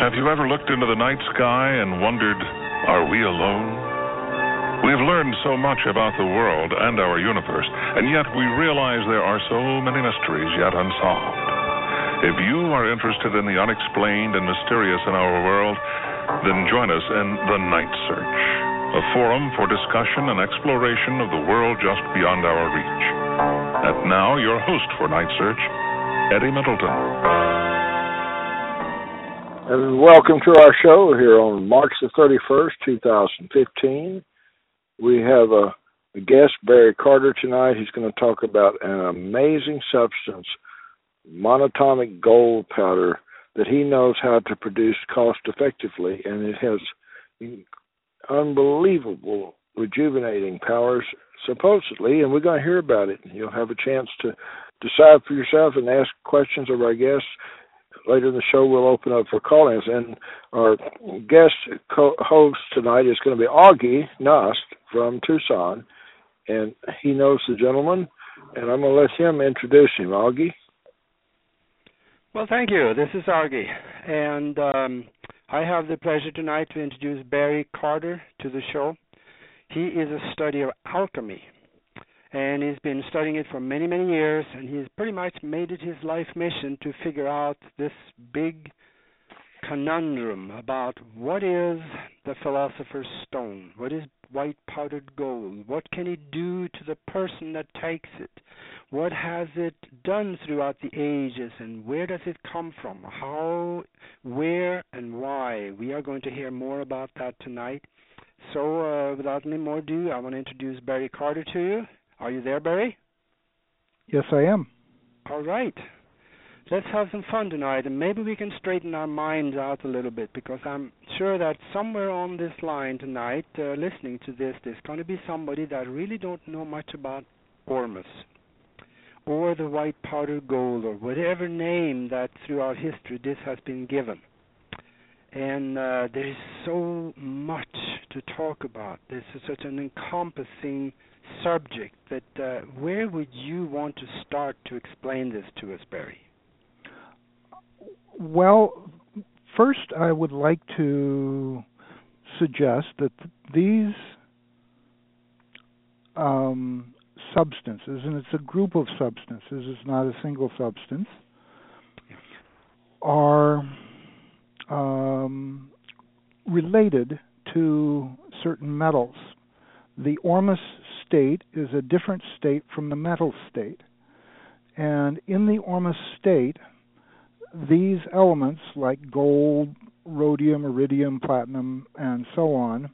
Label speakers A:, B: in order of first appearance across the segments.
A: Have you ever looked into the night sky and wondered, are we alone? We've learned so much about the world and our universe, and yet we realize there are so many mysteries yet unsolved. If you are interested in the unexplained and mysterious in our world, then join us in The Night Search, a forum for discussion and exploration of the world just beyond our reach. And now, your host for Night Search, Eddie Middleton.
B: And welcome to our show here on March the 31st, 2015. We have a guest, Barry Carter, tonight. He's going to talk about an amazing substance, monatomic gold powder, that he knows how to produce cost-effectively, and it has unbelievable rejuvenating powers, supposedly, and we're going to hear about it. You'll have a chance to decide for yourself and ask questions of our guests. Later in the show, we'll open up for call-ins, and our guest host tonight is going to be Augie Nost from Tucson, and he knows the gentleman, and I'm going to let him introduce him. Augie?
C: Well, thank you. This is Augie, and I have the pleasure tonight to introduce Barry Carter to the show. He is a study of alchemy, and he's been studying it for many, many years, and he's pretty much made it his life mission to figure out this big conundrum about what is the Philosopher's Stone, what is white powdered gold, what can he do to the person that takes it, what has it done throughout the ages, and where does it come from, how, where, and why. We are going to hear more about that tonight. So without any more ado, I want to introduce Barry Carter to you. Are you there, Barry?
D: Yes, I am.
C: All right. Let's have some fun tonight, and maybe we can straighten our minds out a little bit, because I'm sure that somewhere on this line tonight, listening to this, there's going to be somebody that really don't know much about Ormus or the white powder gold or whatever name that throughout history this has been given. And there is so much to talk about. This is such an encompassing subject that where would you want to start to explain this to us, Barry?
D: Well, first I would like to suggest that these substances, and it's a group of substances, it's not a single substance, are related to certain metals. The Ormus state is a different state from the metal state. And in the Ormus state, these elements like gold, rhodium, iridium, platinum, and so on,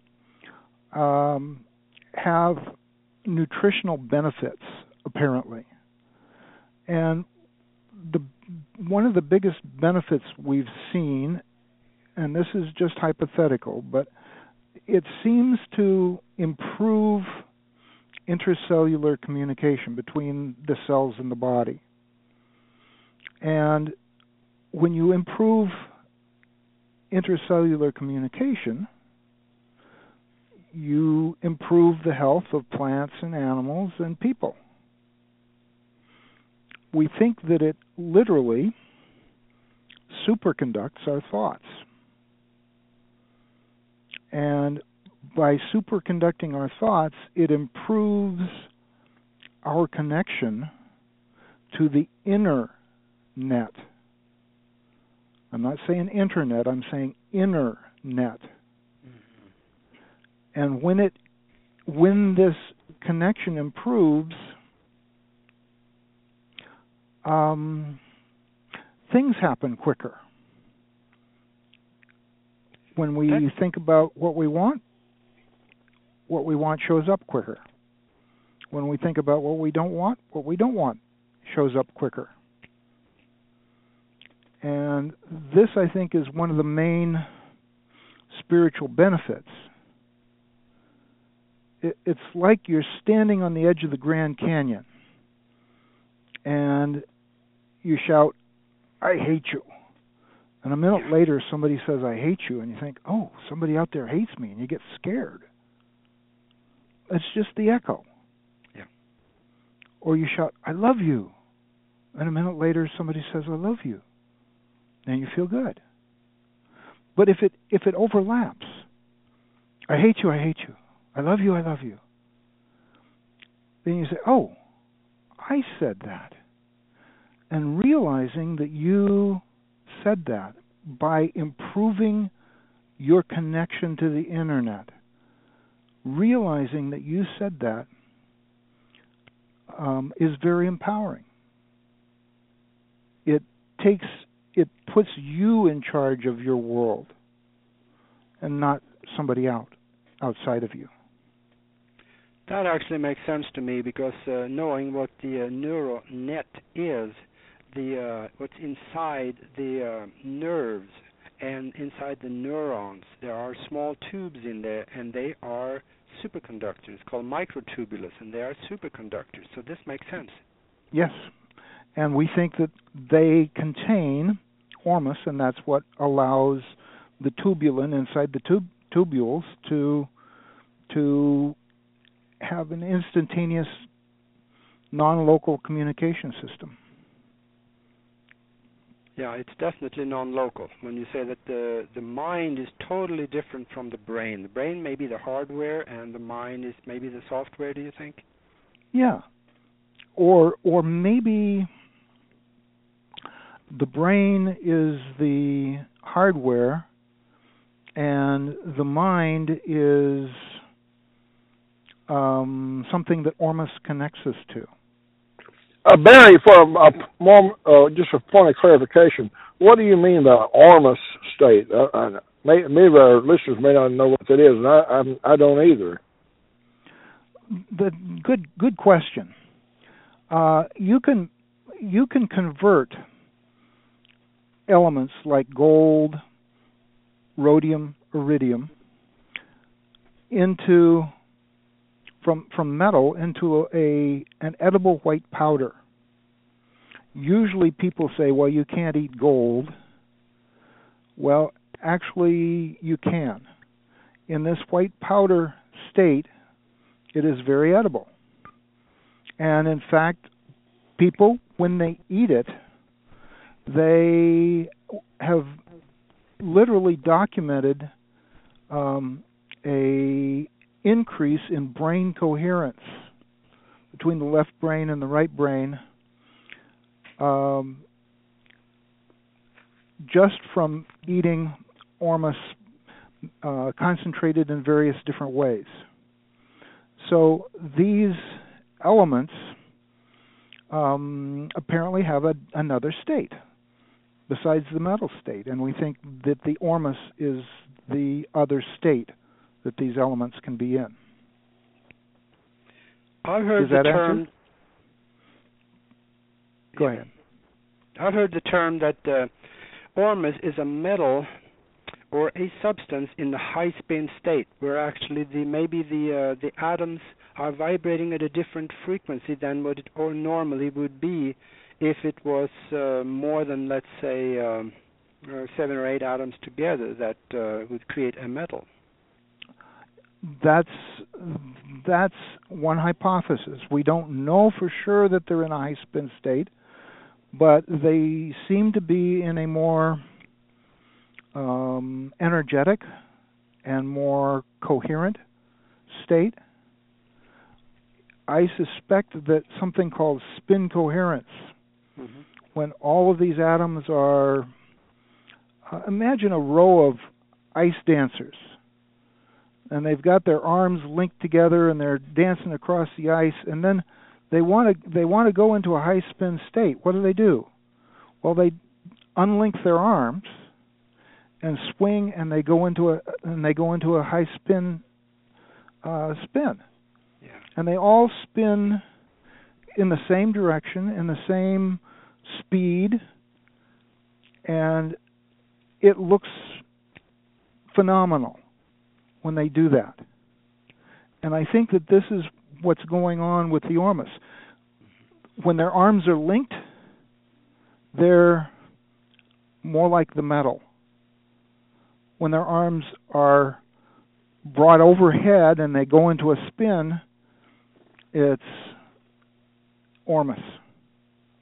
D: have nutritional benefits, apparently. And one of the biggest benefits we've seen, and this is just hypothetical, but it seems to improve intracellular communication between the cells in the body. And when you improve intracellular communication, you improve the health of plants and animals and people. We think that it literally superconducts our thoughts. And by superconducting our thoughts, it improves our connection to the inner net. I'm not saying internet, I'm saying inner net. And when this connection improves, things happen quicker. When we think about what we want shows up quicker. When we think about what we don't want shows up quicker. And this, I think, is one of the main spiritual benefits. It's like you're standing on the edge of the Grand Canyon and you shout, "I hate you." And a minute later, somebody says, "I hate you," and you think, "Oh, somebody out there hates me," and you get scared. It's just the echo.
C: Yeah.
D: Or you shout, "I love you," and a minute later, somebody says, "I love you," and you feel good. But if it overlaps, I hate you, I hate you. I love you, I love you. Then you say, oh, I said that. And realizing that you said that by improving your connection to the internet, realizing that you said that is very empowering. It puts you in charge of your world and not somebody outside of you.
C: That actually makes sense to me, because knowing what the neural net is, what's inside the nerves and inside the neurons, there are small tubes in there, and they are superconductors. It's called microtubulus, and they are superconductors. So this makes sense.
D: Yes, and we think that they contain Ormus, and that's what allows the tubulin inside the tubules to have an instantaneous non-local communication system.
C: Yeah, it's definitely non-local. When you say that the mind is totally different from the brain. The brain may be the hardware, and the mind is maybe the software, do you think?
D: Yeah. Or maybe the brain is the hardware, and the mind is something that Ormus connects us to.
B: Barry, for just a point of clarification, what do you mean by Ormus state? Maybe our listeners may not know what that is, and I don't either.
D: Good question. You can convert elements like gold, rhodium, iridium from metal into an edible white powder. Usually people say, well, you can't eat gold. Well, actually you can. In this white powder state, it is very edible. And in fact, people, when they eat it, they have literally documented a increase in brain coherence between the left brain and the right brain, just from eating Ormus concentrated in various different ways. So these elements apparently have another state besides the metal state, and we think that the Ormus is the other state that these elements can be in.
C: I've heard
D: the
C: term.
D: Answer? Go ahead.
C: I've heard the term that Ormus is a metal or a substance in the high spin state, where actually the atoms are vibrating at a different frequency than what it normally would be if it was more than, let's say, 7 or 8 atoms together that would create a metal.
D: That's one hypothesis. We don't know for sure that they're in a high spin state, but they seem to be in a more energetic and more coherent state. I suspect that something called spin coherence, when all of these atoms are, imagine a row of ice dancers, and they've got their arms linked together and they're dancing across the ice, and then they want to go into a high spin state. What do? Well, they unlink their arms and swing, and they go into a high spin spin.
C: Yeah.
D: And they all spin in the same direction, in the same speed, and it looks phenomenal when they do that. And I think that this is what's going on with the Ormus. When their arms are linked, they're more like the metal. When their arms are brought overhead and they go into a spin, it's Ormus.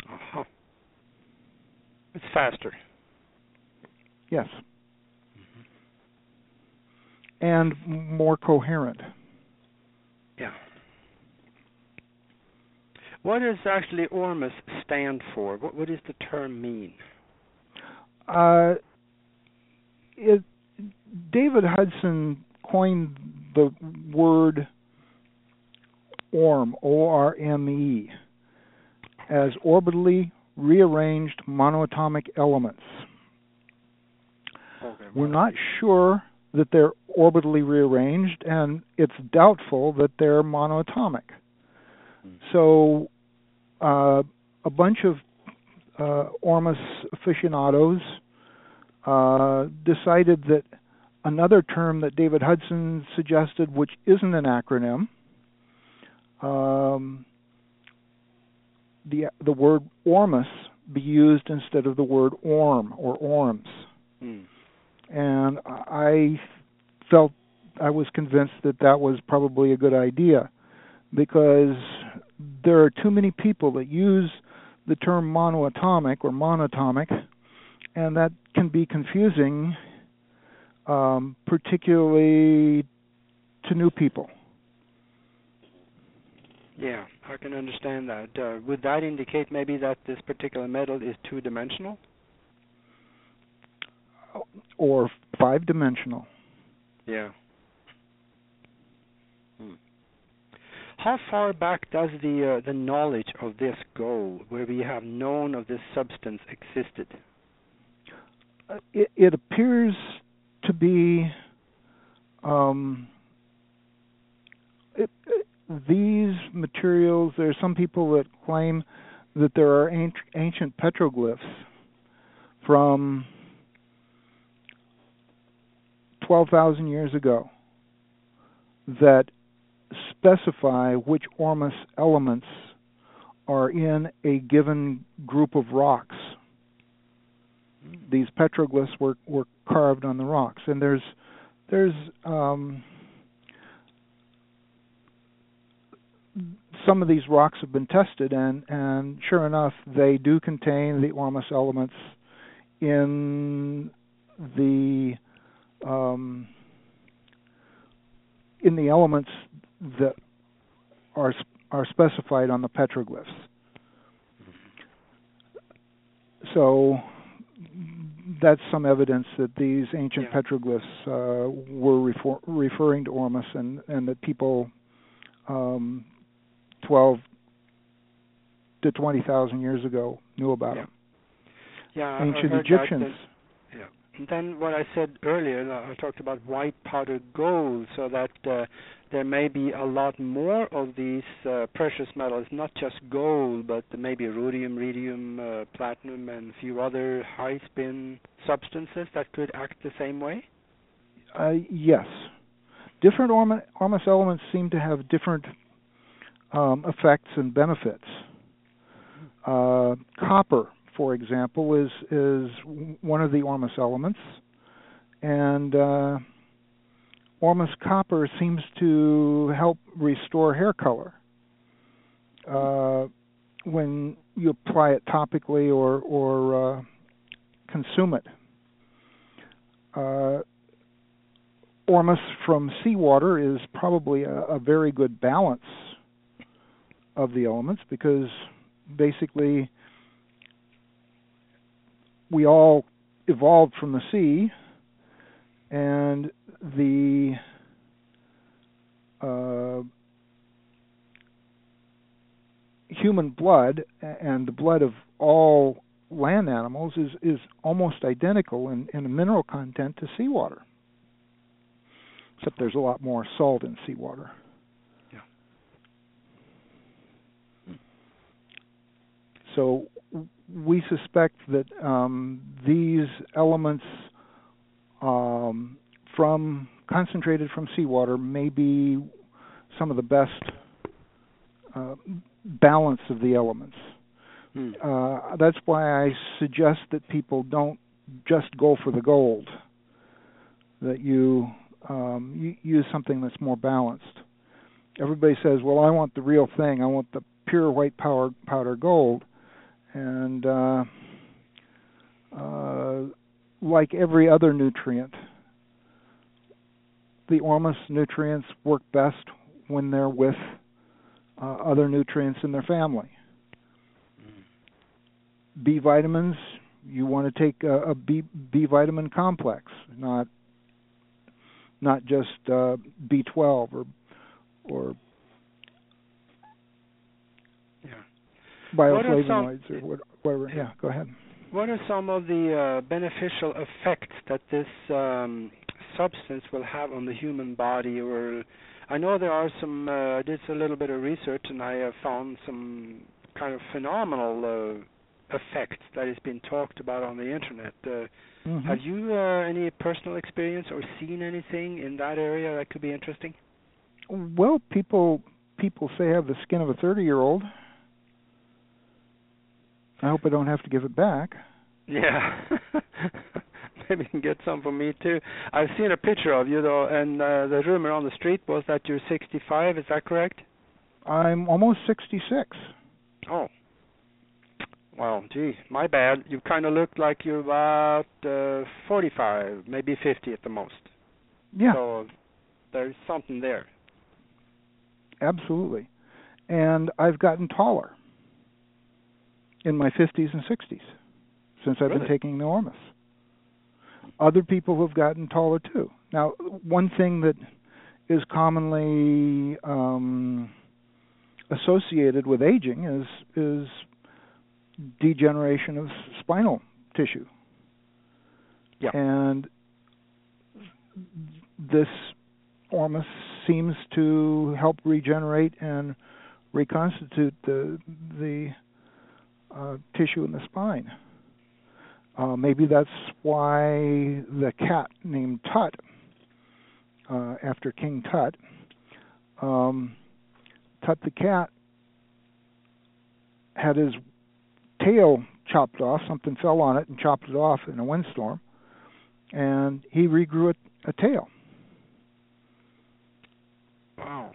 C: It's faster.
D: Yes. and more coherent.
C: Yeah. What does actually ORMUS stand for? What does the term mean?
D: David Hudson coined the word ORM, O-R-M-E, as orbitally rearranged monoatomic elements.
C: Okay,
D: We're not sure that they're orbitally rearranged, and it's doubtful that they're monoatomic. So a bunch of ORMUS aficionados decided that another term that David Hudson suggested, which isn't an acronym, the word ORMUS be used instead of the word ORM or ORMS. And I was convinced that was probably a good idea, because there are too many people that use the term monoatomic or monatomic, and that can be confusing, particularly to new people.
C: Yeah, I can understand that. Would that indicate maybe that this particular metal is two-dimensional?
D: Or five-dimensional.
C: Yeah. How far back does the knowledge of this go, where we have known of this substance existed?
D: It appears to be these materials. There are some people that claim that there are ancient petroglyphs from 12,000 years ago that specify which ORMUS elements are in a given group of rocks. These petroglyphs were carved on the rocks, and there's some of these rocks have been tested, and sure enough, they do contain the ORMUS elements in the elements that are specified on the petroglyphs. So that's some evidence that these ancient petroglyphs were referring to ORMUS, and that people 12 to 20,000 years ago knew about them.
C: Yeah,
D: ancient Egyptians.
C: And then what I said earlier, I talked about white powder gold, so that there may be a lot more of these precious metals, not just gold, but maybe rhodium, rhodium, platinum, and a few other high-spin substances that could act the same way?
D: Yes. Different ORMUS elements seem to have different effects and benefits. Copper, for example, is one of the ORMUS elements, and ORMUS copper seems to help restore hair color when you apply it topically or consume it. ORMUS from seawater is probably a very good balance of the elements, because basically we all evolved from the sea, and the human blood and the blood of all land animals is almost identical in mineral content to seawater, except there's a lot more salt in seawater. So we suspect that these elements concentrated from seawater may be some of the best balance of the elements. That's why I suggest that people don't just go for the gold, that you use something that's more balanced. Everybody says, well, I want the real thing. I want the pure white powder gold. And like every other nutrient, the Ormus nutrients work best when they're with other nutrients in their family. B vitamins, you want to take a B vitamin complex, not just B12 or bioflavonoids or whatever. Yeah, go ahead.
C: What are some of the beneficial effects that this substance will have on the human body? Or I know there are some. I did a little bit of research and I have found some kind of phenomenal effects that has been talked about on the internet. Have you any personal experience or seen anything in that area that could be interesting?
D: Well, people say I have the skin of a 30-year-old. I hope I don't have to give it back.
C: Yeah. Maybe you can get some for me too. I've seen a picture of you though, and the rumor on the street was that you're 65. Is that correct?
D: I'm almost 66.
C: Oh. Well, gee, my bad. You kind of look like you're about 45, maybe 50 at the most.
D: Yeah.
C: So there's something there.
D: Absolutely. And I've gotten taller in my 50s and 60s since I've been taking the Ormus. Other people have gotten taller too. Now, one thing that is commonly associated with aging is degeneration of spinal tissue.
C: Yeah.
D: And this Ormus seems to help regenerate and reconstitute the tissue in the spine. Maybe that's why the cat named Tut, after King Tut, Tut the cat had his tail chopped off. Something fell on it and chopped it off in a windstorm, and he regrew a tail.
C: Wow.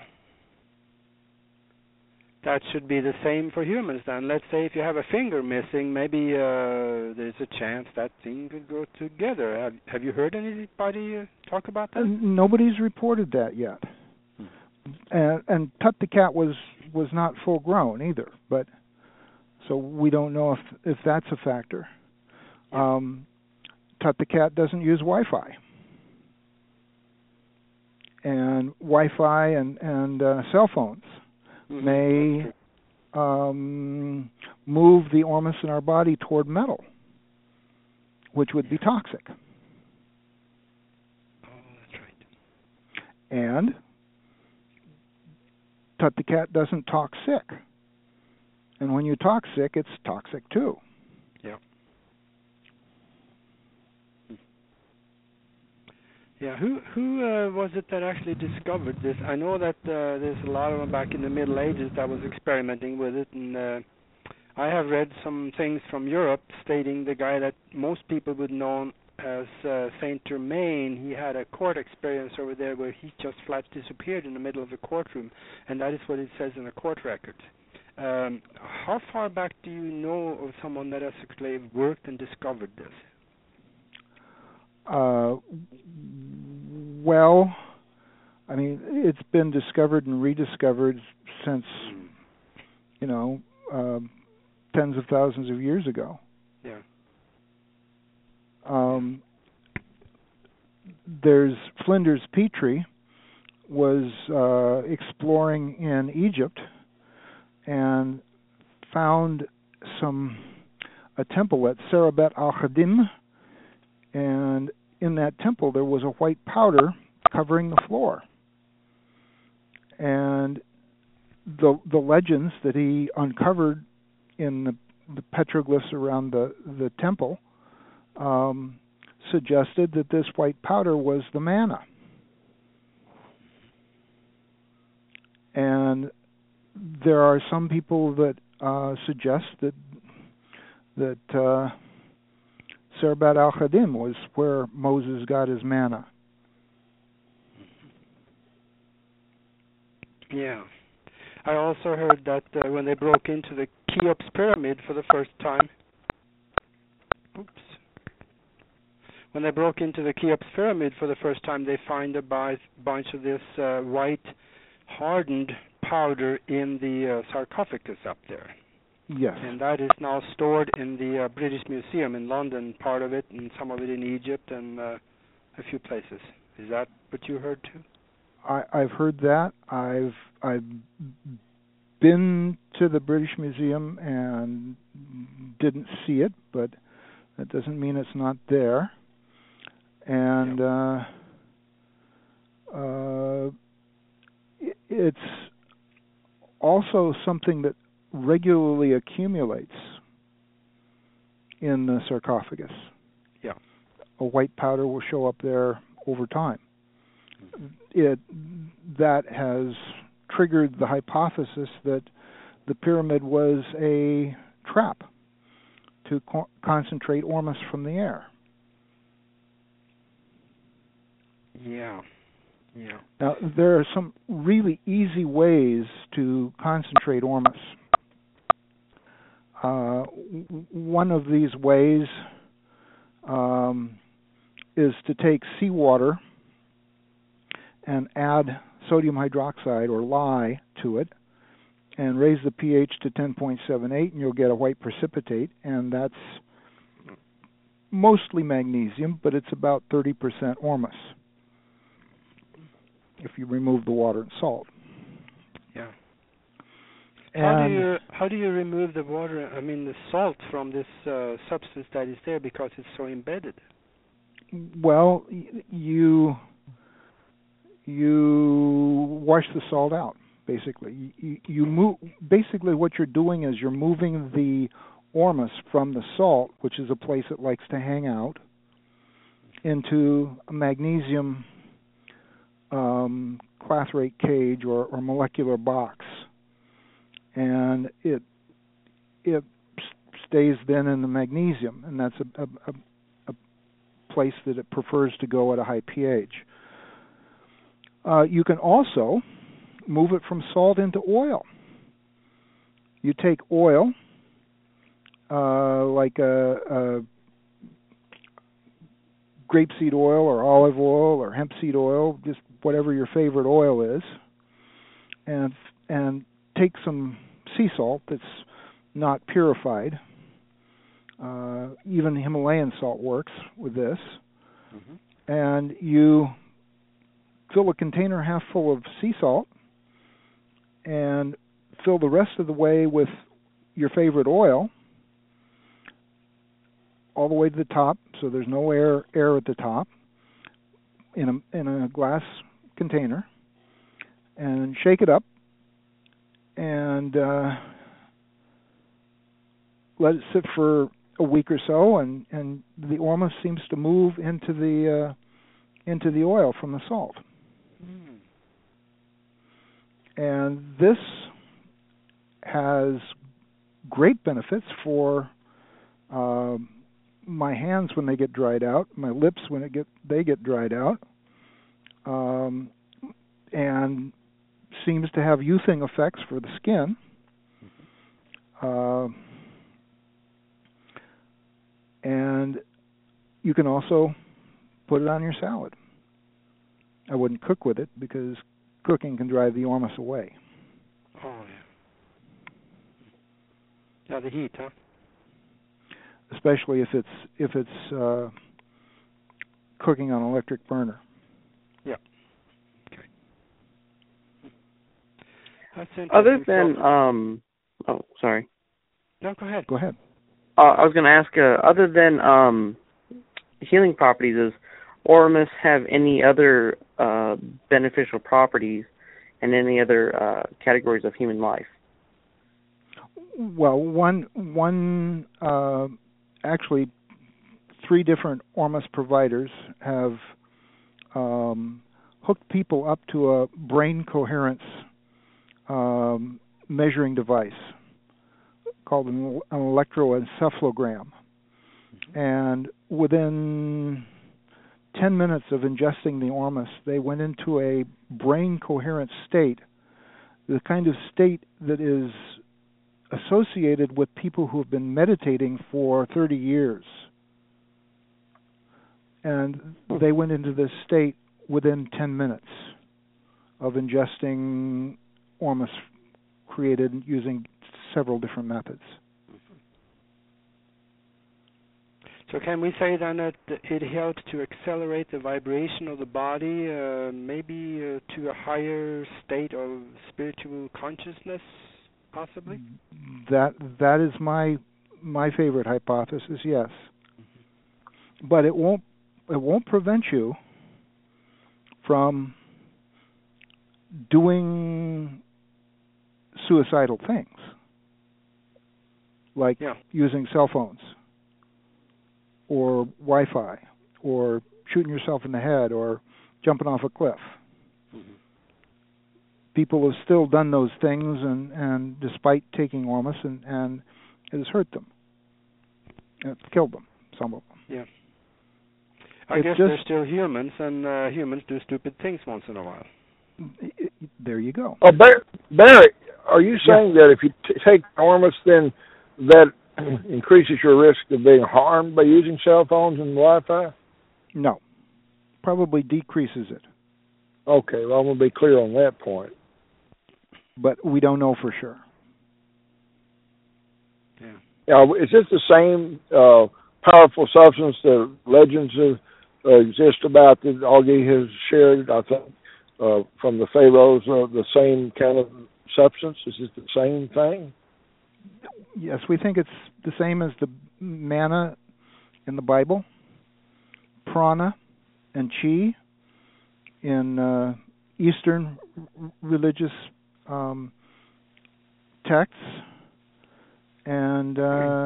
C: That should be the same for humans then. Let's say if you have a finger missing, maybe there's a chance that thing could go together. Have you heard anybody talk about that?
D: Nobody's reported that yet. And Tut the cat was not full grown either, but so we don't know if that's a factor. Tut the cat doesn't use Wi-Fi. And Wi-Fi and cell phones may move the Ormus in our body toward metal, which would be toxic.
C: Oh, that's right.
D: And Tut the cat doesn't talk sick. And when you talk sick, it's toxic too.
C: Yeah. Yeah, who was it that actually discovered this? I know that there's a lot of them back in the Middle Ages that was experimenting with it, and I have read some things from Europe stating the guy that most people would know as Saint Germain, he had a court experience over there where he just flat disappeared in the middle of the courtroom, and that is what it says in the court record. How far back do you know of someone that has actually worked and discovered this?
D: Well, I mean, it's been discovered and rediscovered since, tens of thousands of years ago.
C: Yeah.
D: There's Flinders Petrie was exploring in Egypt and found a temple at Serabet al-Khadim, and in that temple there was a white powder covering the floor. And the legends that he uncovered in the petroglyphs around the temple suggested that this white powder was the manna. And there are some people that suggest that Serabet al-Khadim was where Moses got his manna.
C: Yeah. I also heard that when they broke into the Cheops pyramid for the first time, when they broke into the Cheops pyramid for the first time, they find a bunch of this white hardened powder in the sarcophagus up there.
D: Yes.
C: And that is now stored in the British Museum in London, part of it, and some of it in Egypt and a few places. Is that what you heard too?
D: I've heard that. I've been to the British Museum and didn't see it, but that doesn't mean it's not there. And it's also something that regularly accumulates in the sarcophagus.
C: Yeah.
D: A white powder will show up there over time. That has triggered the hypothesis that the pyramid was a trap to concentrate ormus from the air.
C: Yeah.
D: Now, there are some really easy ways to concentrate ormus. One of these ways is to take seawater and add sodium hydroxide or lye to it and raise the pH to 10.78, and you'll get a white precipitate, and that's mostly magnesium, but it's about 30% ormus if you remove the water and salt.
C: Yeah.
D: And
C: how do you remove the water, the salt from this substance that is there because it's so embedded?
D: Well, you wash the salt out, basically. You move. Basically, what you're doing is you're moving the ormus from the salt, which is a place it likes to hang out, into a magnesium clathrate cage or molecular box, and it stays then in the magnesium, and that's a place that it prefers to go at a high pH. You can also move it from salt into oil. You take oil, like a grapeseed oil or olive oil or hemp seed oil, just whatever your favorite oil is, and take some sea salt that's not purified. Even Himalayan salt works with this. Mm-hmm. And you fill a container half full of sea salt and fill the rest of the way with your favorite oil all the way to the top, so there's no air at the top, in a glass container, and shake it up and let it sit for a week or so, and the ormus seems to move into the oil from the salt. Mm. And this has great benefits for my hands when they get dried out, my lips when they get dried out, and seems to have youthing effects for the skin. And you can also put it on your salad. I wouldn't cook with it because cooking can drive the ormus away.
C: Oh, yeah. Yeah, the heat, huh?
D: Especially if it's cooking on an electric burner.
C: Yeah. Okay. That's interesting.
E: Other than sorry.
C: No, go ahead.
D: Go ahead.
E: I was going to ask, other than healing properties, does ormus have any other beneficial properties in any other categories of human life?
D: Well, one actually, 3 different ormus providers have hooked people up to a brain coherence measuring device called an electroencephalogram. Mm-hmm. And within 10 minutes of ingesting the ormus, they went into a brain coherent state, the kind of state that is associated with people who have been meditating for 30 years. and they went into this state within 10 minutes of ingesting Ormus created using several different methods.
C: So can we say then that it helps to accelerate the vibration of the body, maybe to a higher state of spiritual consciousness, possibly?
D: That is my favorite hypothesis. Yes, but it won't prevent you from doing suicidal things, like using cell phones or Wi-Fi, or shooting yourself in the head, or jumping off a cliff. Mm-hmm. People have still done those things, and despite taking Ormus, and it has hurt them. It's killed them, some of them.
C: Yeah. I guess they're still humans, and humans do stupid things once in a while.
D: There you go.
B: Oh, Barry, are you saying that if you take Ormus, then that increases your risk of being harmed by using cell phones and Wi-Fi?
D: No. Probably decreases it.
B: Okay, well, I'm going to be clear on that point.
D: But we don't know for sure.
B: Yeah. Now, is this the same powerful substance that legends exist about that Augie has shared, I think, from the pharaohs, the same kind of substance? Is it the same thing?
D: Yes, we think it's the same as the manna in the Bible, prana and chi in Eastern religious texts, and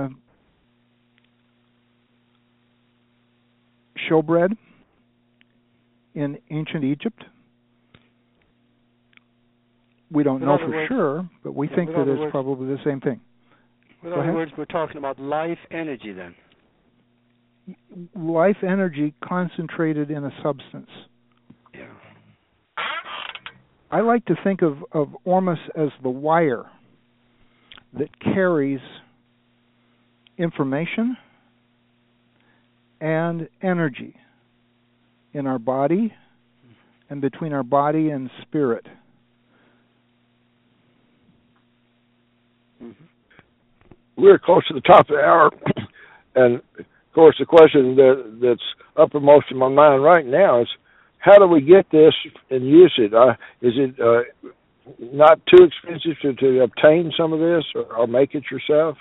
D: showbread in ancient Egypt. We don't know for sure, but we think that it's probably the same thing.
C: In other words, we're talking about life energy then.
D: Life energy concentrated in a substance.
C: Yeah.
D: I like to think of Ormus as the wire that carries information and energy in our body and between our body and spirit.
B: Mm-hmm. We're close to the top of the hour, and of course the question that's uppermost in my mind right now is, how do we get this and use it? Is it not too expensive to obtain some of this, or make it yourself?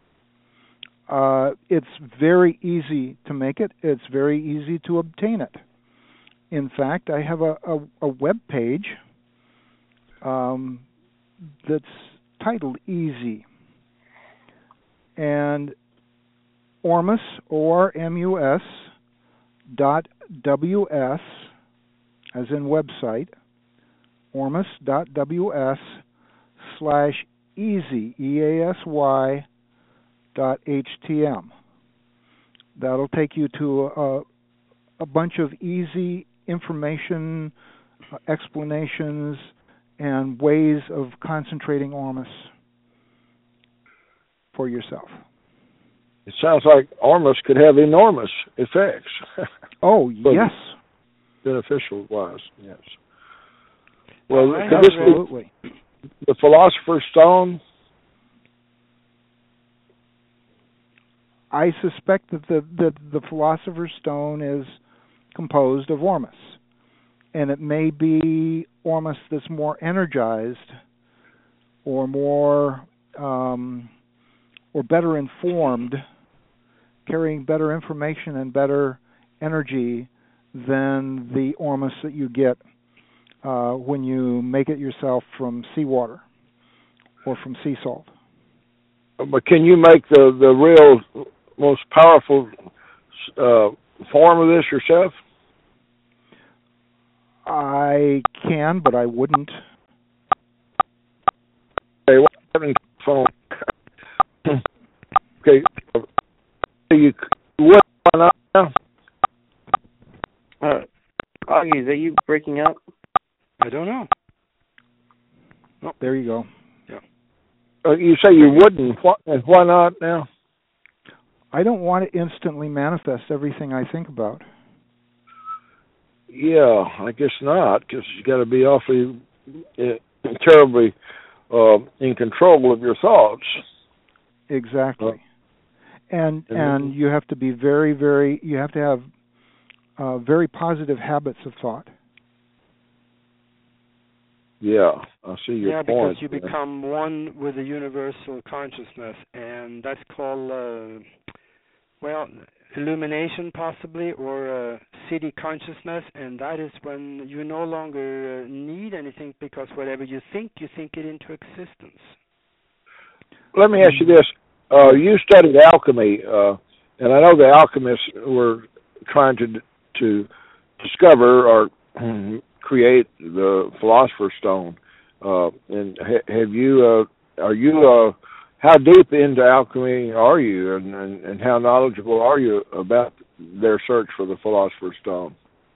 D: It's very easy to make it. It's very easy to obtain it. In fact, I have a web page that's titled Easy. And Ormus, O-R-M-U-S, .ws, as in website, ormus.ws/easy, E-A-S-Y, .htm. That'll take you to a bunch of easy information, explanations, and ways of concentrating Ormus for yourself.
B: It sounds like Ormus could have enormous effects.
D: Oh, yes.
B: Beneficial wise, yes. Well,
D: absolutely.
B: The Philosopher's Stone?
D: I suspect that the Philosopher's Stone is composed of Ormus. And it may be Ormus that's more energized or more or better informed, carrying better information and better energy than the Ormus that you get when you make it yourself from seawater or from sea salt.
B: But can you make the real most powerful form of this yourself?
D: I can, but I wouldn't.
B: Okay, what happened to the phone? Okay, you would not now?
E: Augie, is that you breaking up?
C: I don't know.
D: Oh, there you go.
C: Yeah.
B: You say you wouldn't. Why not now?
D: I don't want to instantly manifest everything I think about.
B: Yeah, I guess not, because you got to be awfully terribly in control of your thoughts.
D: Exactly. And you have to be you have to have very positive habits of thought.
B: Yeah, I see your point.
C: Yeah, because you become one with the universal consciousness, and that's called, illumination possibly, or city consciousness, and that is when you no longer need anything, because whatever you think it into existence.
B: Let me ask you this. You studied alchemy, and I know the alchemists were trying to discover or create the Philosopher's Stone. And have you? Are you? How deep into alchemy are you, and how knowledgeable are you about their search for the Philosopher's Stone?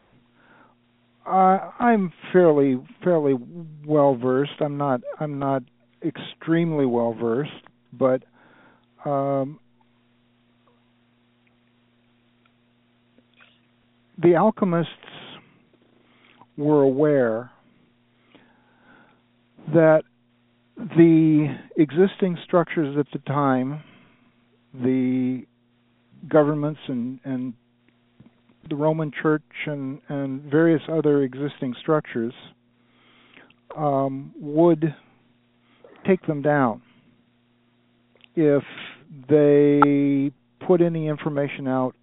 D: I'm fairly well versed. I'm not extremely well versed, but the alchemists were aware that the existing structures at the time, the governments and the Roman Church and various other existing structures, would take them down if they put any information out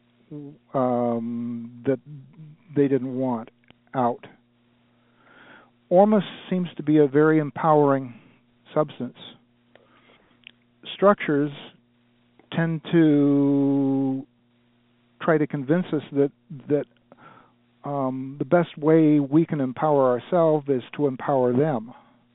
D: that they didn't want out. Ormus seems to be a very empowering substance. Structures tend to try to convince us that the best way we can empower ourselves is to empower them.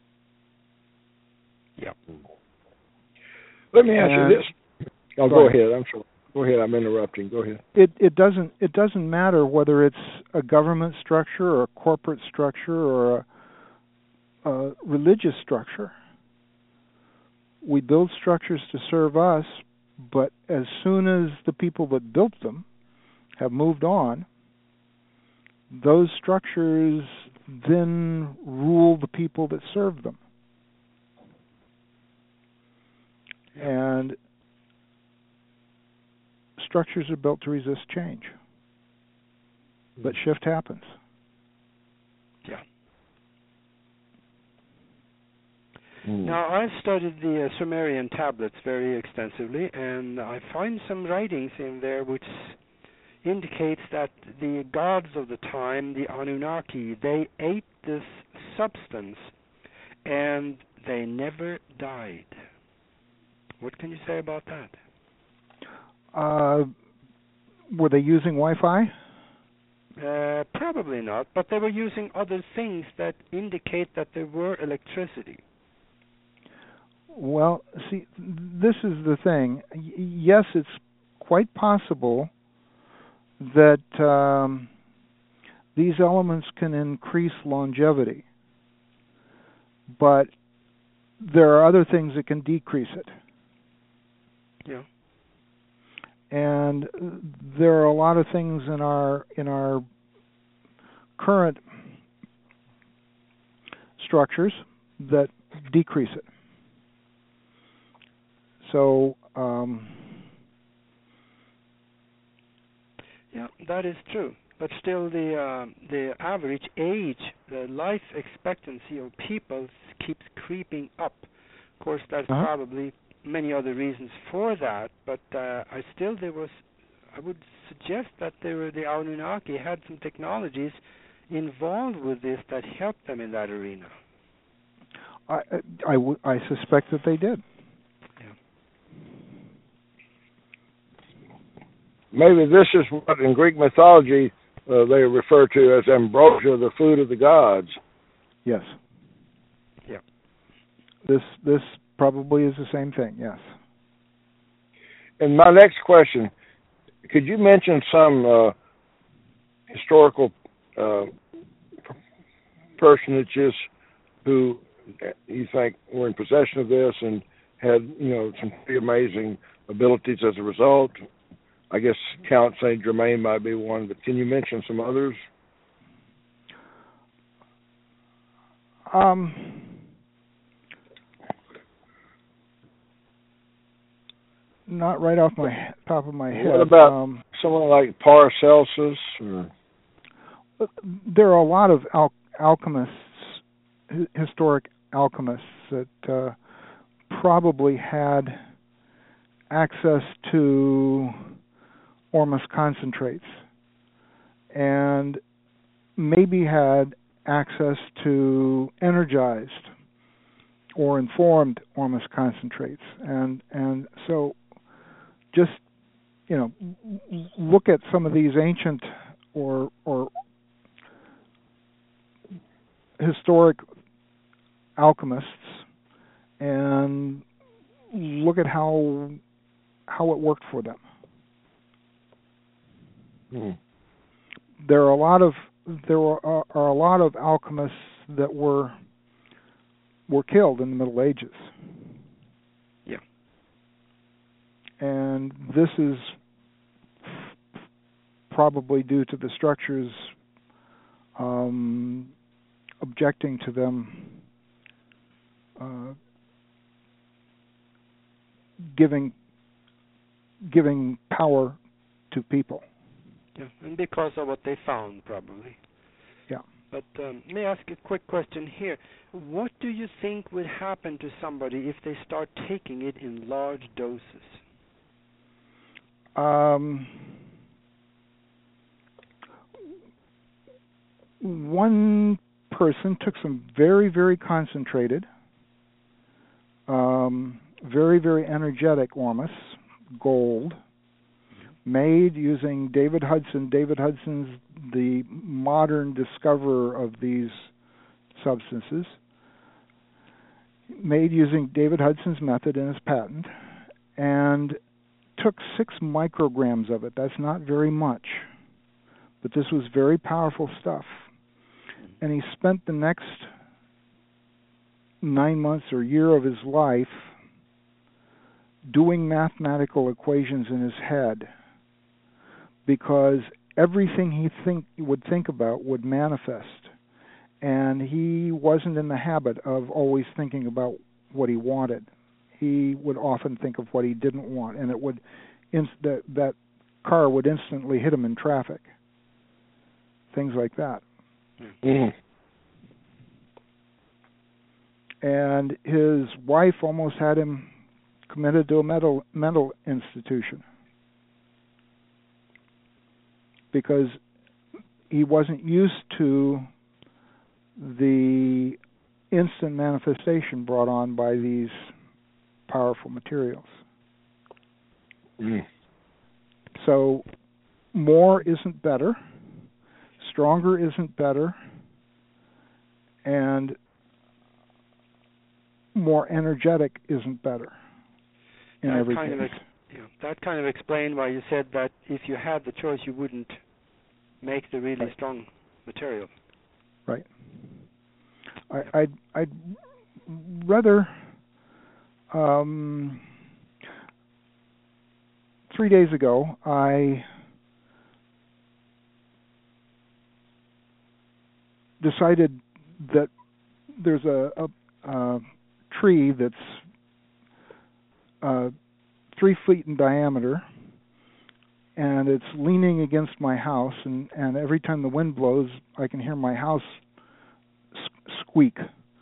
C: Yep.
B: Let me ask you this. Oh, go ahead. I'm sorry. Go ahead. I'm interrupting. Go ahead.
D: It doesn't matter whether it's a government structure or a corporate structure or a religious structure. We build structures to serve us, but as soon as the people that built them have moved on, those structures then rule the people that serve them. And structures are built to resist change. But shift happens.
C: Yeah. Now, I've studied the Sumerian tablets very extensively, and I find some writings in there which indicates that the gods of the time, the Anunnaki, they ate this substance, and they never died. What can you say about that?
D: Were they using Wi-Fi?
C: Probably not, but they were using other things that indicate that there were electricity.
D: Well, see, this is the thing. Yes, it's quite possible that these elements can increase longevity, but there are other things that can decrease it.
C: Yeah.
D: And there are a lot of things in our current structures that decrease it. So
C: yeah, that is true. But still, the average age, the life expectancy of people keeps creeping up. Of course, that's probably many other reasons for that. But I would suggest that the Anunnaki had some technologies involved with this that helped them in that arena.
D: I suspect that they did.
B: Maybe this is what in Greek mythology they refer to as ambrosia, the food of the gods.
D: Yes.
C: Yeah.
D: This probably is the same thing, yes.
B: And my next question, could you mention some historical personages who you think were in possession of this and had, some pretty amazing abilities as a result? I guess Count Saint Germain might be one, but can you mention some others?
D: Not right off my top of my head.
B: What about someone like Paracelsus? Or...
D: There are a lot of alchemists, historic alchemists, that probably had access to Ormus concentrates and maybe had access to energized or informed Ormus concentrates. And so just, look at some of these ancient or historic alchemists and look at how it worked for them. There are a lot of alchemists that were killed in the Middle Ages.
C: Yeah.
D: And this is probably due to the structures objecting to them giving power to people.
C: Yeah, and because of what they found, probably.
D: Yeah.
C: But may I ask a quick question here? What do you think would happen to somebody if they start taking it in large doses?
D: One person took some very, very concentrated, very, very energetic Ormus, gold, made using David Hudson. David Hudson's the modern discoverer of these substances, made using David Hudson's method in his patent, and took 6 micrograms of it. That's not very much, but this was very powerful stuff. And he spent the next 9 months or year of his life doing mathematical equations in his head, because everything he would think about would manifest. And he wasn't in the habit of always thinking about what he wanted. He would often think of what he didn't want, and it would that car would instantly hit him in traffic. Things like that.
B: Mm-hmm.
D: And his wife almost had him committed to a mental institution because he wasn't used to the instant manifestation brought on by these powerful materials. So more isn't better, stronger isn't better, and more energetic isn't better in everything.
C: That kind of explained why you said that if you had the choice, you wouldn't make the really strong material.
D: Right. I'd rather 3 days ago I decided that there's a tree that's 3 feet in diameter, and it's leaning against my house, and every time the wind blows, I can hear my house squeak.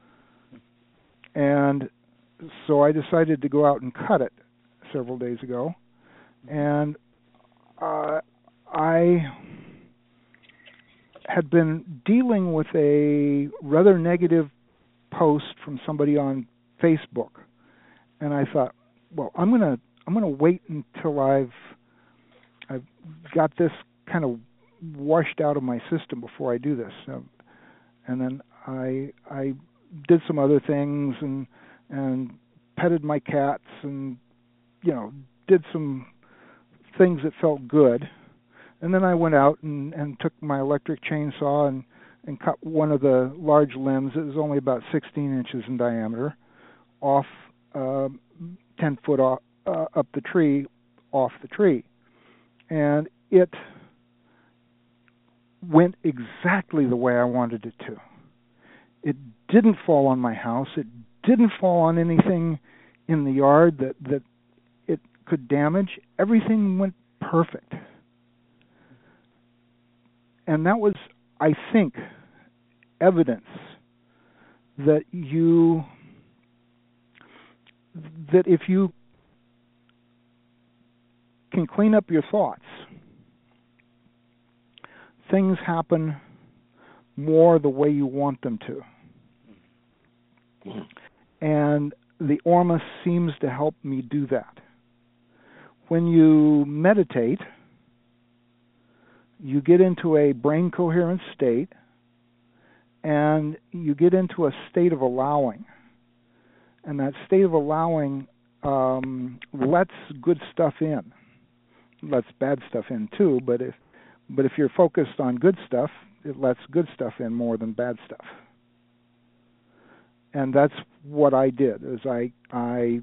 D: And so I decided to go out and cut it several days ago, and I had been dealing with a rather negative post from somebody on Facebook, and I thought, well, I'm gonna wait until I've got this kind of washed out of my system before I do this. And then I did some other things and petted my cats and did some things that felt good. And then I went out and took my electric chainsaw and cut one of the large limbs. It was only about 16 inches in diameter, off 10 foot off, up the tree, off the tree. And it went exactly the way I wanted it to. It didn't fall on my house. It didn't fall on anything in the yard that it could damage. Everything went perfect. And that was, I think, evidence that if you can clean up your thoughts, things happen more the way you want them to. And the Ormus seems to help me do that. When you meditate, you get into a brain coherent state, and you get into a state of allowing. And that state of allowing lets good stuff in. Lets bad stuff in too, but if you're focused on good stuff, it lets good stuff in more than bad stuff. And that's what I did, is I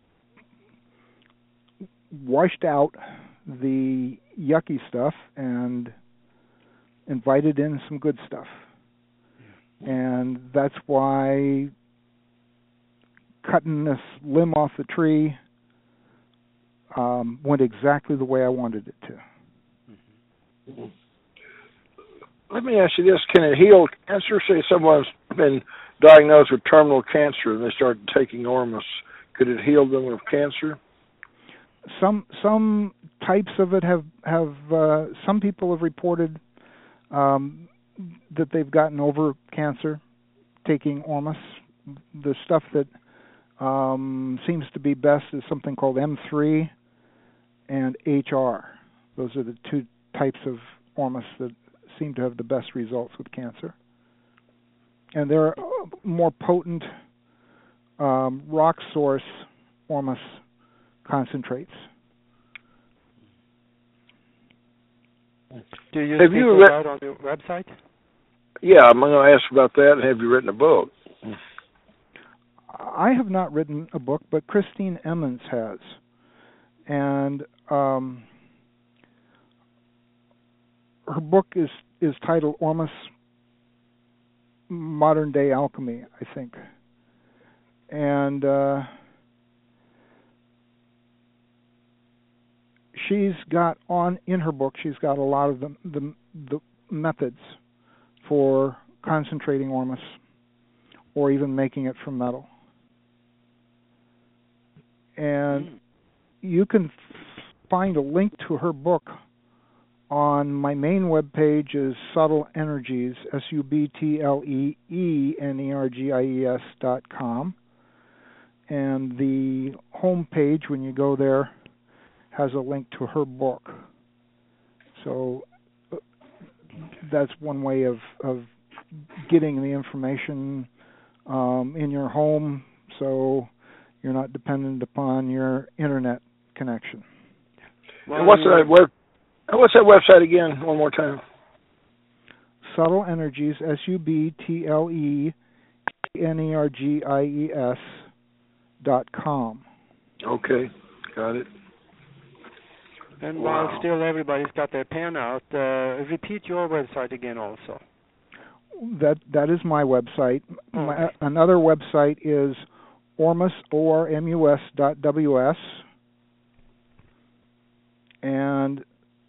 D: washed out the yucky stuff and invited in some good stuff. And that's why cutting this limb off the tree went exactly the way I wanted it to.
B: Mm-hmm. Let me ask you this. Can it heal cancer? Say someone's been diagnosed with terminal cancer and they start taking Ormus. Could it heal them of cancer?
D: Some types of it have some people have reported that they've gotten over cancer taking Ormus. The stuff that seems to be best is something called M3 and HR. Those are the two types of Ormus that seem to have the best results with cancer. And there are more potent rock source Ormus concentrates.
C: Do you speak about on your website?
B: Yeah, I'm going to ask about that. Have you written a book?
D: I have not written a book, but Christine Emmons has. And her book is titled Ormus Modern Day Alchemy, I think. And she's got in her book, she's got a lot of the methods for concentrating Ormus or even making it from metal. And you can find a link to her book on my main webpage is Subtle Energies, SUBTLEENERGIES.com. And the home page, when you go there, has a link to her book. So that's one way of getting the information in your home, so you're not dependent upon your internet connection.
B: Well, what's that website again? One more time.
D: Subtle Energies, SUBTLEENERGIES.com.
B: Okay, got it.
C: And while still everybody's got their pen out, repeat your website again also.
D: That is my website. Another website is Ormus, ORMUS.WS, and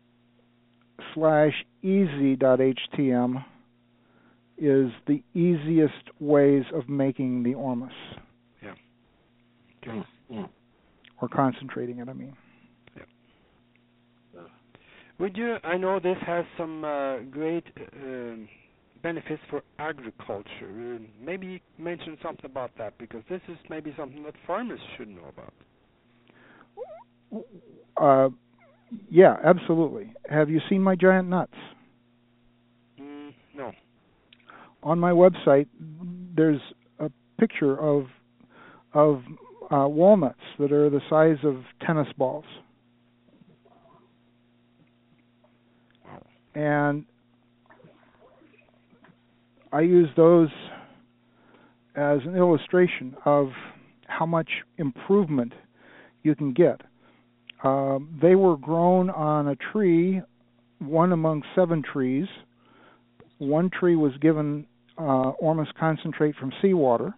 D: /easy.htm is the easiest ways of making the Ormus.
C: Yeah.
B: Okay.
D: Or concentrating it, I mean.
C: Yeah. Would you, I know this has some great benefits for agriculture. Maybe mention something about that, because this is maybe something that farmers should know about.
D: Yeah, absolutely. Have you seen my giant nuts?
C: No.
D: On my website, there's a picture of walnuts that are the size of tennis balls.
C: Wow.
D: And I use those as an illustration of how much improvement you can get. They were grown on a tree, one among 7 trees. One tree was given Ormus concentrate from seawater,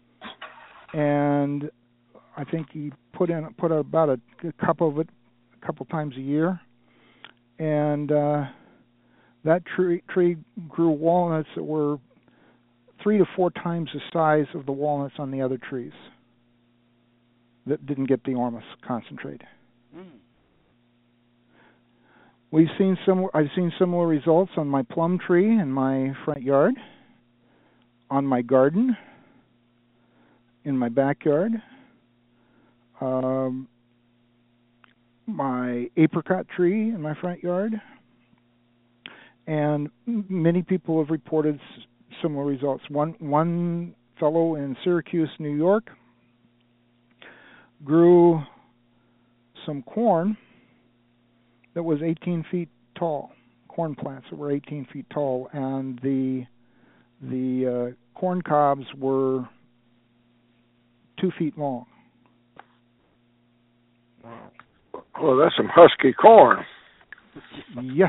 D: and I think he put out about a cup of it a couple times a year, and that tree grew walnuts that were 3 to 4 times the size of the walnuts on the other trees that didn't get the Ormus concentrate. I've seen similar results on my plum tree in my front yard, on my garden, in my backyard, my apricot tree in my front yard, and many people have reported similar results. One fellow in Syracuse, New York, grew some corn that was 18 feet tall, corn plants that were 18 feet tall, and the corn cobs were 2 feet long.
B: Wow. Well, that's some husky corn.
D: Yes.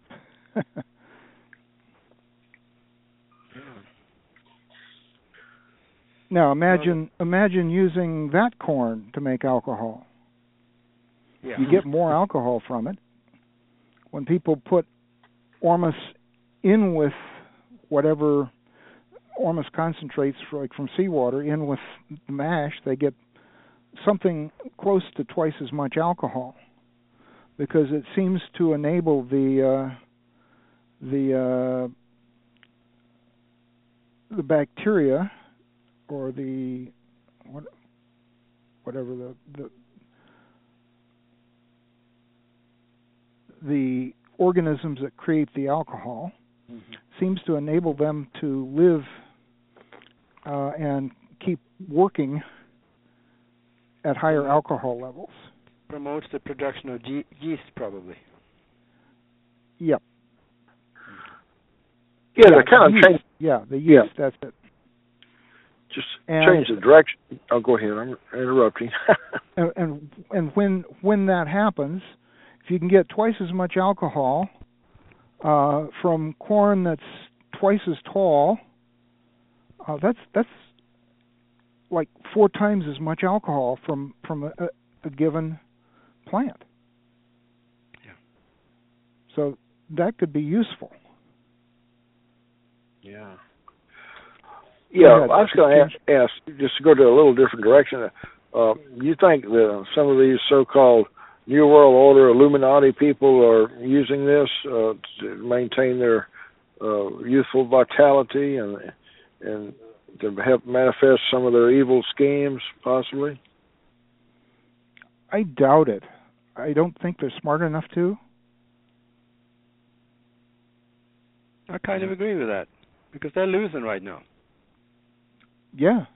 D: Now imagine using that corn to make alcohol.
C: Yeah.
D: You get more alcohol from it. When people put Ormus in with whatever Ormus concentrates from seawater in with the mash, they get something close to twice as much alcohol, because it seems to enable the bacteria, or whatever the organisms that create the alcohol, seems to enable them to live and keep working at higher alcohol levels.
C: Promotes the production of yeast, probably.
D: Yep.
B: Yeah, they kind of change.
D: Yeah, the yeast. Yeah. That's it.
B: Just change the direction. Oh, go ahead. I'm interrupting.
D: and when that happens, if you can get twice as much alcohol from corn that's twice as tall, that's like 4 times as much alcohol from a given plant.
C: Yeah.
D: So that could be useful.
B: Yeah. Yeah, I was going to ask, just to go to a little different direction. You think that some of these so-called New World Order Illuminati people are using this to maintain their youthful vitality and to help manifest some of their evil schemes, possibly?
D: I doubt it. I don't think they're smart enough to.
C: I kind of agree with that, because they're losing right now.
D: Yeah.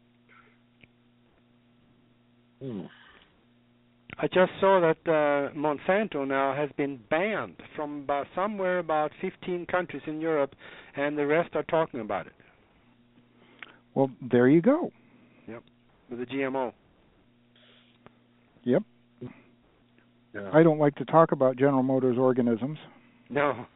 C: I just saw that Monsanto now has been banned from somewhere about 15 countries in Europe, and the rest are talking about it.
D: Well, there you go.
C: Yep, with the GMO.
D: Yep.
B: Yeah.
D: I don't like to talk about General Motors organisms.
C: No.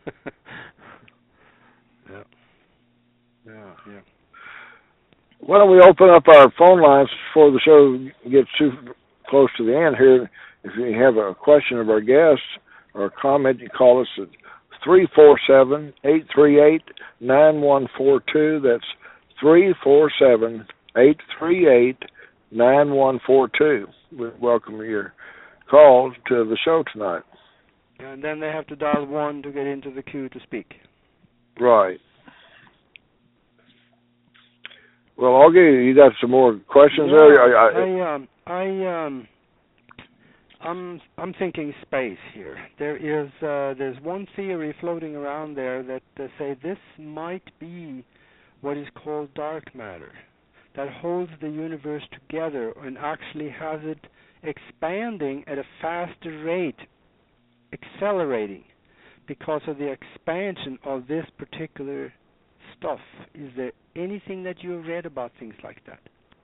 B: Yeah. Why don't we open up our phone lines before the show gets too close to the end here? If you have a question of our guests or a comment, you call us at 347-838-9142. That's 347-838-9142. We welcome your calls to the show tonight.
C: And then they have to dial 1 to get into the queue to speak.
B: Right. Well, Augie, you got some more questions there?
C: I'm thinking space here. There's one theory floating around there that say this might be what is called dark matter, that holds the universe together and actually has it expanding at a faster rate, accelerating because of the expansion of this particular stuff. Is there anything that you've read about things like that?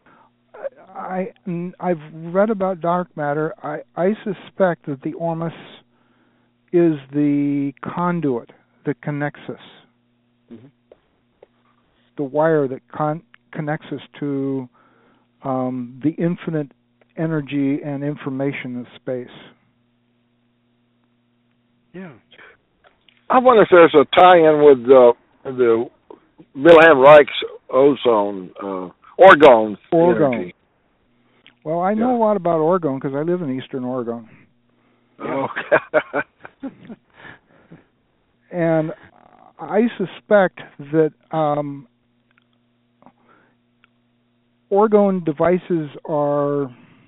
D: I've read about dark matter. I suspect that the Ormus is the conduit that connects us. the wire that connects us to the infinite energy and information of space.
C: Yeah.
B: I wonder if there's a tie-in with the Wilhelm Reich's ozone, orgone energy.
D: Well, I know a lot about orgone because I live in Eastern Oregon.
B: Okay.
D: And I suspect that orgone devices are,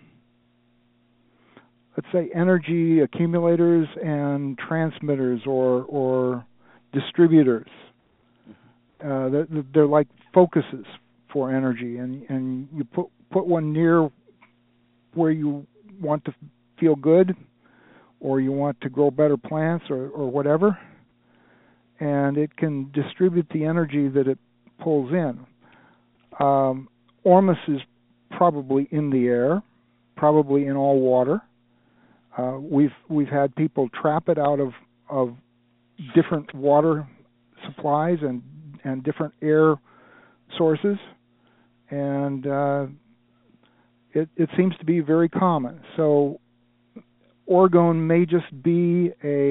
D: let's say, energy accumulators and transmitters or distributors. They're like focuses for energy, and you put one near where you want to feel good, or you want to grow better plants, or whatever, and it can distribute the energy that it pulls in. Ormus is probably in the air, probably in all water. We've had people trap it out of different water supplies and different air sources, and it seems to be very common. So orgone may just be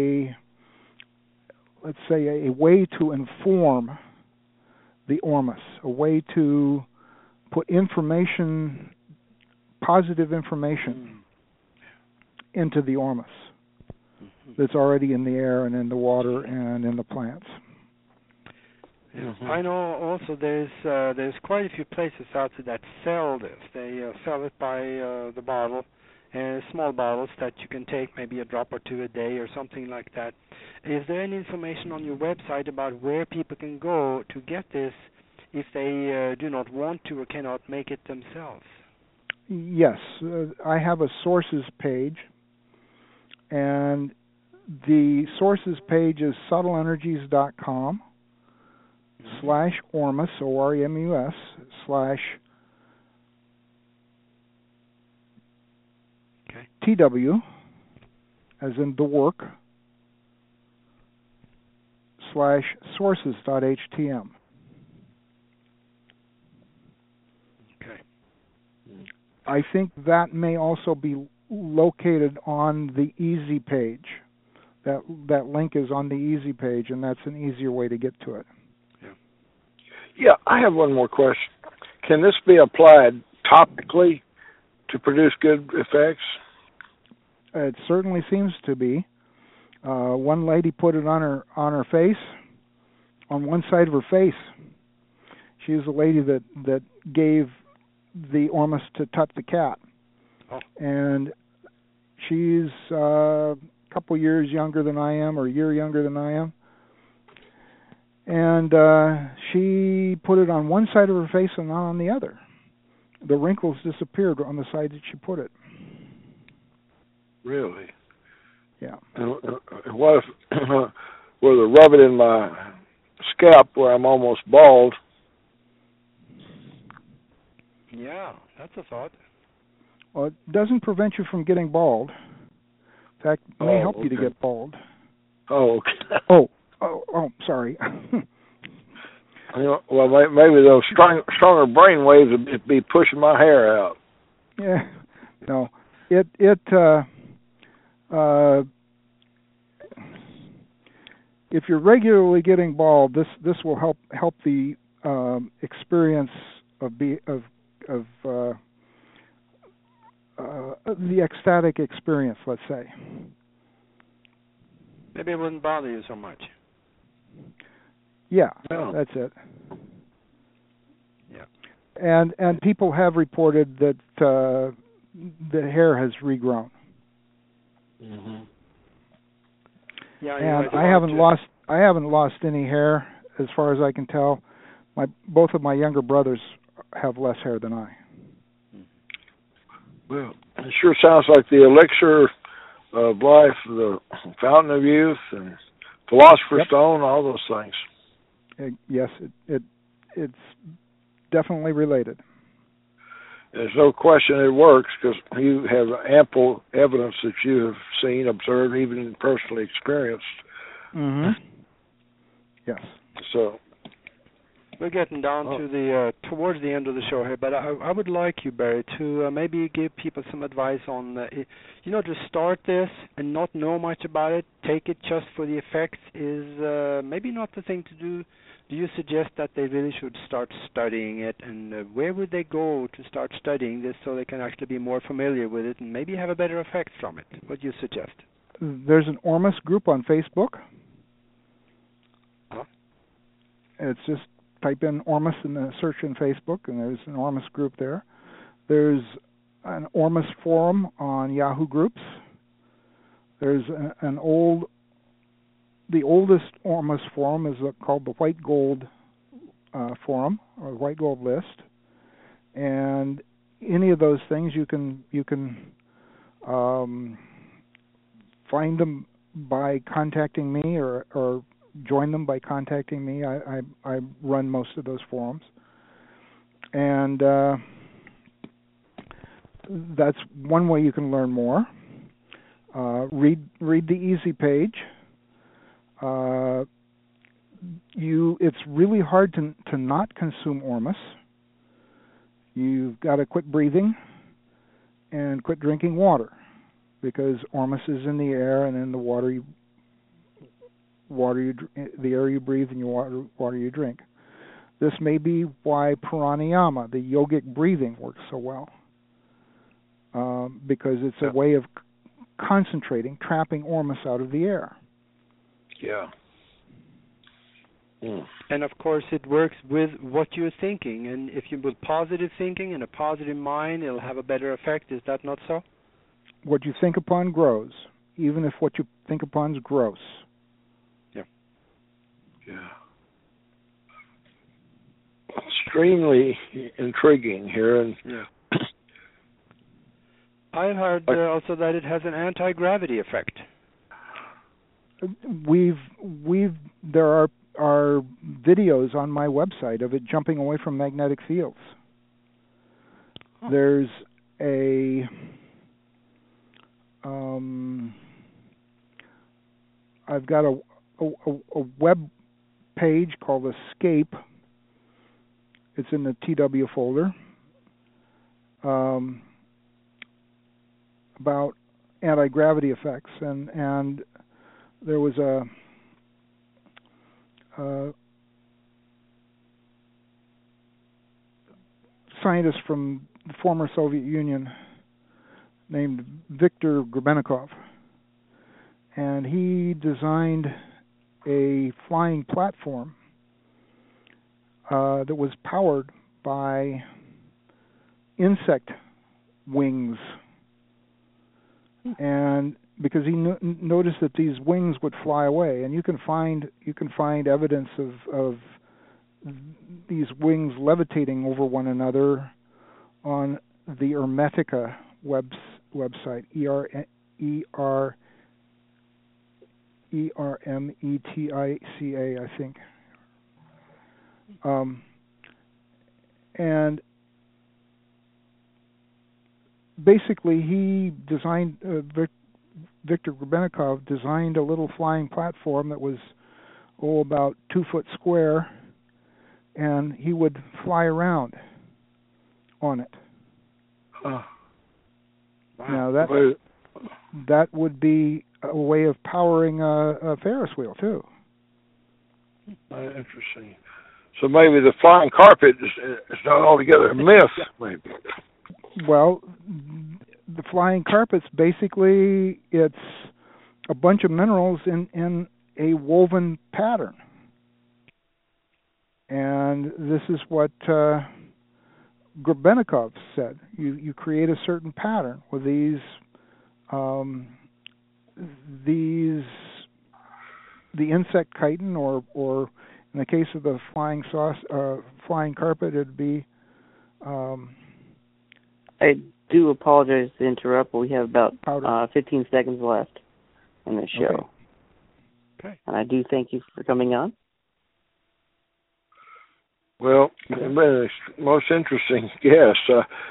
D: let's say a way to inform the Ormus, a way to put information, positive information, into the Ormus that's already in the air and in the water and in the plants.
C: Mm-hmm. I know also there's quite a few places out there that sell this. They sell it by the bottle, and small bottles that you can take maybe a drop or two a day or something like that. Is there any information on your website about where people can go to get this if they do not want to or cannot make it themselves?
D: Yes, I have a sources page, and the sources page is subtleenergies.com /Ormus, OREMUS, /TW, as in the work, /sources.htm.
C: Okay.
D: I think that may also be located on the Easy page. That link is on the Easy page, and that's an easier way to get to it.
B: Yeah, I have one more question. Can this be applied topically to produce good effects?
D: It certainly seems to be. One lady put it on her face, on one side of her face. She was a lady that gave the Ormus to Tut the cat, and she's a couple years younger than I am, or a year younger than I am. And she put it on one side of her face and not on the other. The wrinkles disappeared on the side that she put it.
B: Really?
D: Yeah.
B: What if were to rub it in my scalp where I'm almost bald?
C: Yeah, that's a thought.
D: Well, it doesn't prevent you from getting bald. In fact, it may help you to get bald.
B: Oh, okay.
D: Oh, sorry.
B: Well, maybe those stronger brain waves would be pushing my hair out.
D: Yeah, no. It if you're regularly getting bald, this will help the experience of the ecstatic experience. Let's say.
C: Maybe it wouldn't bother you so much.
D: Yeah, that's it.
C: Yeah.
D: And people have reported that the hair has regrown.
B: Mm-hmm.
C: Yeah,
D: and I haven't lost any hair as far as I can tell. Both of my younger brothers have less hair than I.
B: Well, it sure sounds like the elixir of life, the fountain of youth, and philosopher's stone, all those things.
D: Yes, it's definitely related.
B: There's no question it works because you have ample evidence that you have seen, observed, even personally experienced.
D: Mm-hmm. Yes.
B: So,
C: We're getting down to the towards the end of the show here, but I would like you, Barry, to maybe give people some advice on, to start this and not know much about it, take it just for the effects is maybe not the thing to do. Do you suggest that they really should start studying it, and where would they go to start studying this so they can actually be more familiar with it and maybe have a better effect from it? What do you suggest?
D: There's an Ormus group on Facebook. It's just type in Ormus in the search in Facebook, and there's an Ormus group there. There's an Ormus forum on Yahoo Groups. There's the oldest Ormus forum is called the White Gold forum, or the White Gold list. And any of those things you can find them by contacting me, or join them by contacting me. I run most of those forums, and that's one way you can learn more. Read the Easy page. It's really hard to not consume Ormus. You've got to quit breathing and quit drinking water, because Ormus is in the air and in the water. The air you breathe and your water you drink. This may be why pranayama, the yogic breathing, works so well, because it's a way of concentrating, trapping Ormus out of the air.
B: Yeah. Mm.
C: And of course, it works with what you're thinking. And if you put positive thinking and a positive mind, it'll have a better effect. Is that not so?
D: What you think upon grows, even if what you think upon is gross.
B: Yeah. Extremely intriguing here, and
C: I heard also that it has an anti-gravity effect.
D: There are videos on my website of it jumping away from magnetic fields. Huh. There's I've got a web page called Escape. It's in the TW folder, about anti-gravity effects, and there was a scientist from the former Soviet Union named Viktor Grebennikov, and he designed a flying platform that was powered by insect wings, and because he noticed that these wings would fly away, and you can find evidence of these wings levitating over one another on the Hermetica website, ERMETICA, I think. And basically, he designed, Viktor Grebennikov designed a little flying platform that was, about 2 foot square, and he would fly around on it.
B: Wow.
D: Now that would be a way of powering a Ferris wheel too.
B: Interesting. So maybe the flying carpet is not altogether a myth. Maybe.
D: Well, the flying carpet's basically it's a bunch of minerals in a woven pattern, and this is what Grebennikov said. You create a certain pattern with these the insect chitin, or in the case of the flying carpet, it'd be.
E: I do apologize to interrupt, but we have about
D: powder.
E: 15 seconds left in the show.
C: Okay.
E: And I do thank you for coming on.
B: Well, it's been a most interesting guest.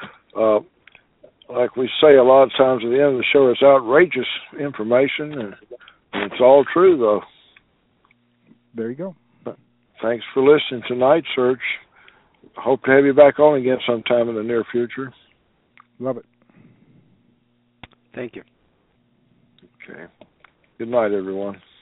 B: Like we say a lot of times at the end of the show, it's outrageous information, and it's all true, though.
D: There you go.
B: Thanks for listening to Night Search. Hope to have you back on again sometime in the near future.
D: Love it.
C: Thank you.
B: Okay. Good night, everyone.